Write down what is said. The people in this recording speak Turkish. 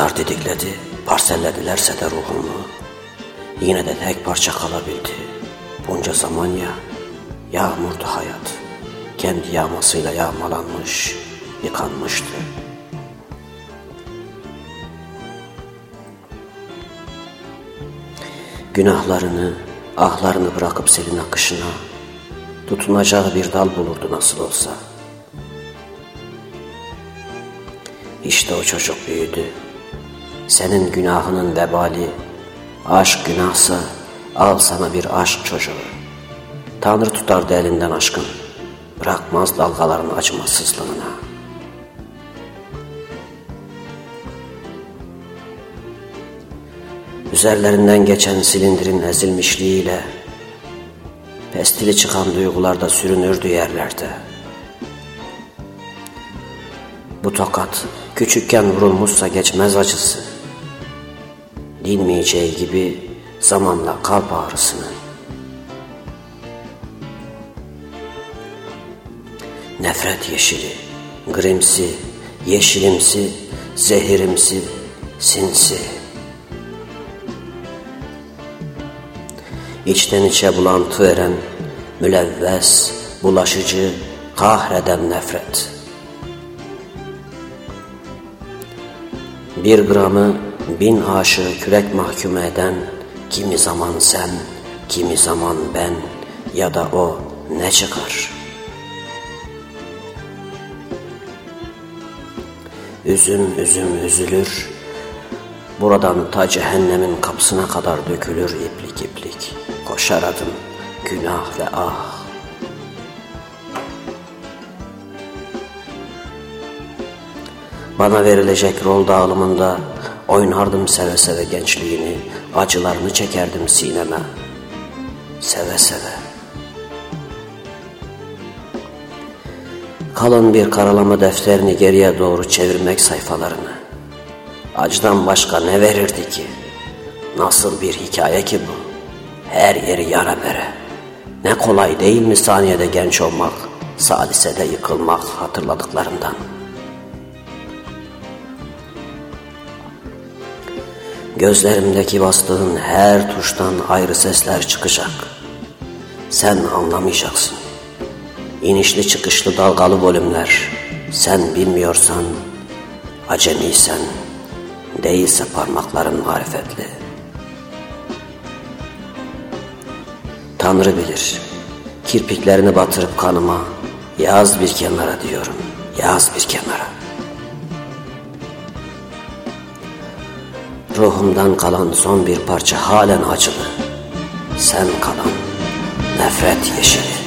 kadar didikledi, parselledilerse de ruhumu, yine de tek parça kalabildi. Bunca zaman yağmurdu hayat, kendi yağmasıyla yağmalanmış, yıkanmıştı. Günahlarını, ahlarını bırakıp selin akışına, tutunacağı bir dal bulurdu nasıl olsa. İşte o çocuk büyüdü. Senin günahının vebali, aşk günahsa al sana bir aşk çocuğu. Tanrı tutardı elinden aşkın, bırakmaz dalgaların acımasızlığına. Üzerlerinden geçen silindirin ezilmişliğiyle pestili çıkan duygularda sürünürdü yerlerde. Bu tokat küçükken vurulmuşsa geçmez acısı, dinmeyeceği gibi zamanla kalp ağrısını. Nefret yeşili, grimsi, yeşilimsi, zehirimsi, sinsi. İçten içe bulantı veren, mülevves, bulaşıcı, kahreden nefret. Bir gramı 1000 aşığı kürek mahkum eden, kimi zaman sen, kimi zaman ben ya da o ne çıkar? Üzüm üzüm üzülür, buradan ta cehennemin kapısına kadar dökülür iplik iplik. Koşar adım, günah ve ah. Bana verilecek rol dağılımında oynardım seve seve gençliğini, acılarını çekerdim sineme, seve seve. Kalın bir karalama defterini geriye doğru çevirmek sayfalarını. Acıdan başka ne verirdi ki? Nasıl bir hikaye ki bu? Her yeri yara bere. Ne kolay değil mi saniyede genç olmak, salisede yıkılmak hatırladıklarından. Gözlerimdeki bastığın her tuştan ayrı sesler çıkacak. Sen anlamayacaksın. İnişli çıkışlı dalgalı bölümler. Sen bilmiyorsan, acemiysen, değilse parmakların marifetli. Tanrı bilir, kirpiklerini batırıp kanıma, yaz bir kenara diyorum, yaz bir kenara. Ruhumdan kalan son bir parça halen acılı, sen kalan nefret yeşili.